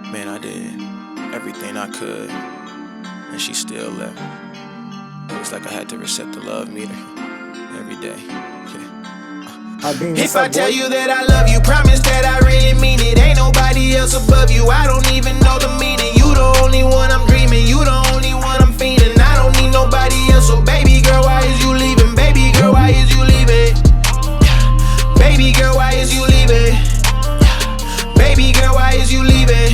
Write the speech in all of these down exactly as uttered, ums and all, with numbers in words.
Man, I did everything I could, and she still left. It was like I had to reset the love meter every day. If I tell you that I love you, promise that I really mean it. Ain't nobody else above you, I don't even know the meaning. You the only one I'm dreaming, you the only one I'm fiending. I don't need nobody else, so baby girl, why is you leaving? Baby girl, why is you leaving? Baby girl, why is you leaving? Baby girl, why is you leaving?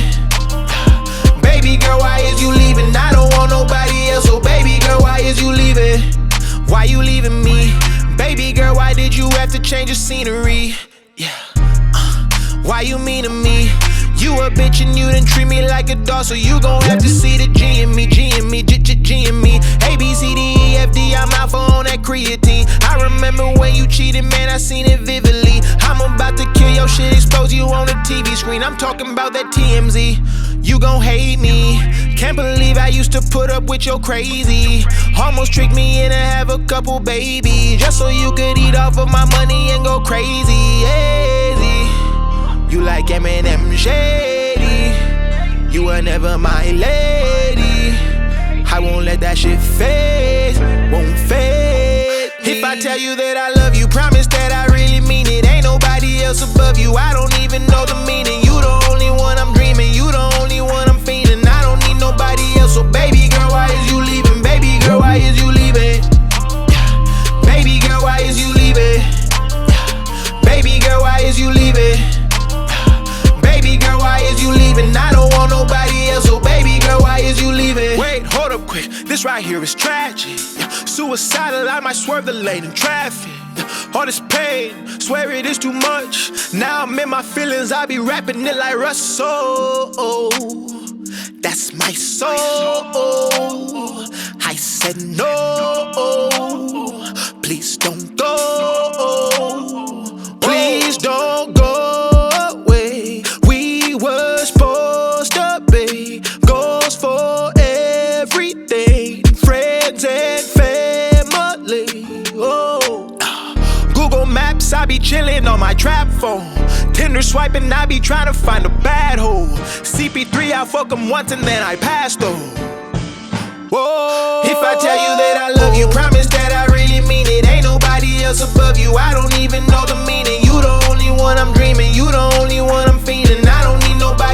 Baby girl, why is you leaving? I don't want nobody else, so baby girl, why is you leaving? Why you leaving me? Baby girl, why did you have to change the scenery? Yeah. Uh, why you mean to me? You a bitch and you didn't treat me like a dog, so you gon' have to see the G in me, G in me, G G G in me. A B C D E F D, I'm out for on that creatine. I remember when you cheated, man, I seen it vividly. I'm about to kill your shit, expose you on the T V screen. I'm talking about that T M Z. You gon' hate me. Can't believe I used to put up with your crazy. Almost tricked me into have a couple babies, just so you could eat off of my money and go crazy. Easy. You like Eminem shady. You were never my lady. I won't let that shit fade. Won't fade me. If I tell you that I love you, promise that I really mean it. Ain't nobody else above you, I don't even know the meaning. You the only one I'm dreaming, you the only one I'm fiending. I don't need nobody else, so baby girl, why is you leaving? Baby girl, why is you leaving? Baby girl, why is you leaving? Baby girl, why is you leaving? Baby girl, why is you leaving? I don't want nobody else, so baby girl, why is you leaving? Wait, hold up quick, this right here is tragic. Suicidal, I might swerve the lane in traffic. All this pain, swear it is too much. Now I'm in my feelings, I be rapping it like Russell. That's my soul. I said no, please don't go. Please don't go away. We were supposed to be goals for everything, friends and family. Oh, Google Maps, I be chillin' on my trap phone. Tinder swiping, I be trying to find a bad hole. C P three, I fuck him once and then I pass though. Whoa. If I tell you that I love you, promise that I really mean it. Ain't nobody else above you, I don't even know the meaning. You the only one I'm dreaming, you the only one I'm fiending. I don't need nobody